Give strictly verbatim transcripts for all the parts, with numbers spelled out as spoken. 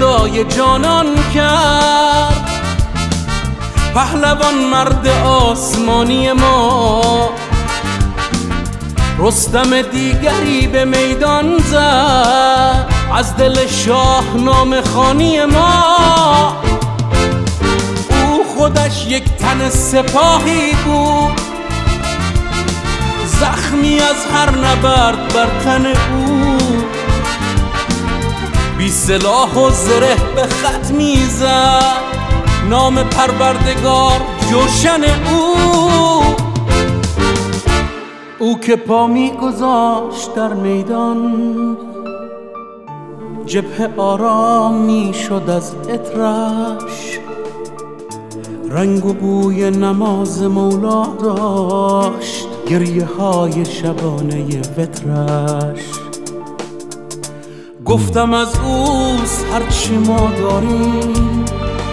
فدای جانان کرد. پهلوان مرد آسمانی ما، رستم دیگری به میدان زد از دل شاهنامه خوانی ما. او خودش یک تن سپاهی بود، زخمی از هر نبرد بر تن او. بی سلاح و زره به خط میزد نام پروردگار جوشن او. او که پا میگذاشت در میدان، جبهه آرام میشد از عطرش. رنگ و بوی نماز مولا داشت گریه های شبانه وترش. گفتم از اوست هرچی ما داریم،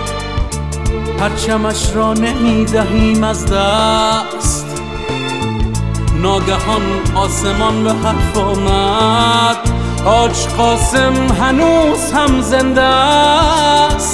پرچمش را نمیدهیم از دست. ناگهان آسمان به حرف آمد، حاج قاسم هنوز هم زنده است.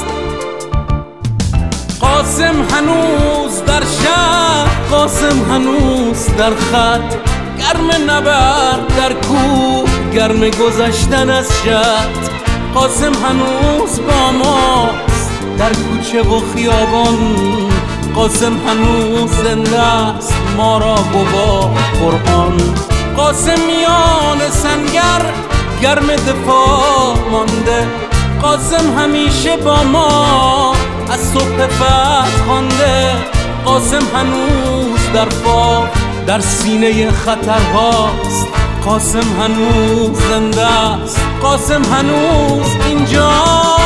قاسم هنوز در شهر، قاسم هنوز در خط، گرم نبرد در کوه، گرم گذشتن از شط. قاسم هنوز با ماست در کوچه و خیابان، قاسم هنوز زنده است ما را گواه قرآن. قاسم میان سنگر گرم دفاع مانده، قاسم همیشه با ما از صبح فتح خوانده. قاسم هنوز در فاق در سینه خطرهاست، قاسم هنوز زنده است، قاسم هنوز اینجاست.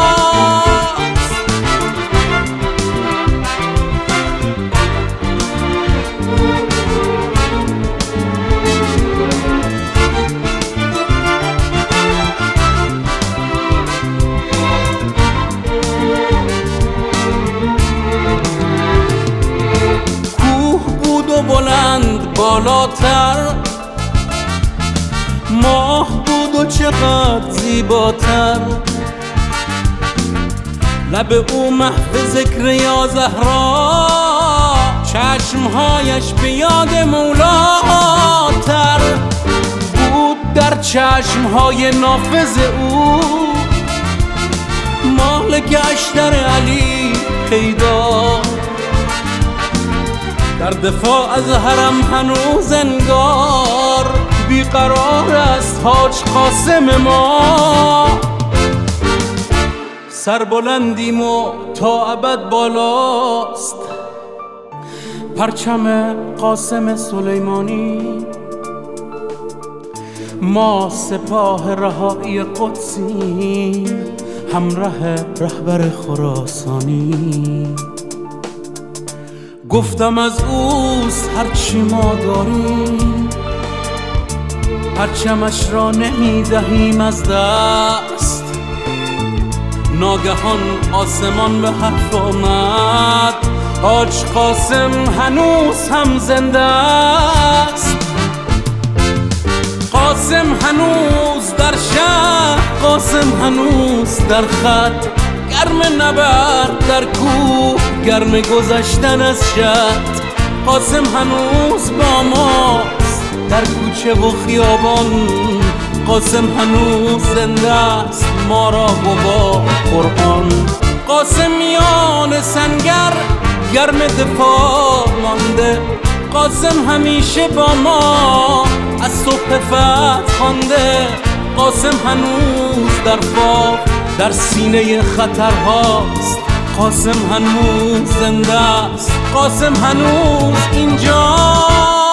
بلند بالاتر، ماه بود و چقدر زیباتر. لب او محو ذکر یا زهرا، چشمهایش به یاد مولاتر. بود در چشمهای نافذ او مالک اشتر علی پیدا. در دفاع از حرم هنوز انگار بیقرار است حاج قاسم ما. سربلندیم و تا ابد بالاست پرچم قاسم سلیمانی. ما سپاه رهایی قدسیم، همراه رهبر خراسانی. گفتم از اوست هرچی ما داریم، پرچمش را نمیدهیم از دست. ناگهان آسمان به حرف آمد، حاج قاسم هنوز هم زنده است. قاسم هنوز در شهر، قاسم هنوز در خط، گرم نبرد در کوه، گرم گذشتن از شط. قاسم هنوز با ماست در کوچه و خیابان، قاسم هنوز زنده است ما را گواه قرآن. قاسم میان سنگر گرم دفاع مانده، قاسم همیشه با ما از صبح فتح خوانده. قاسم هنوز در فاق در سینه خطرهاست، قاسم هنوز زنده است، قاسم هنوز اینجا.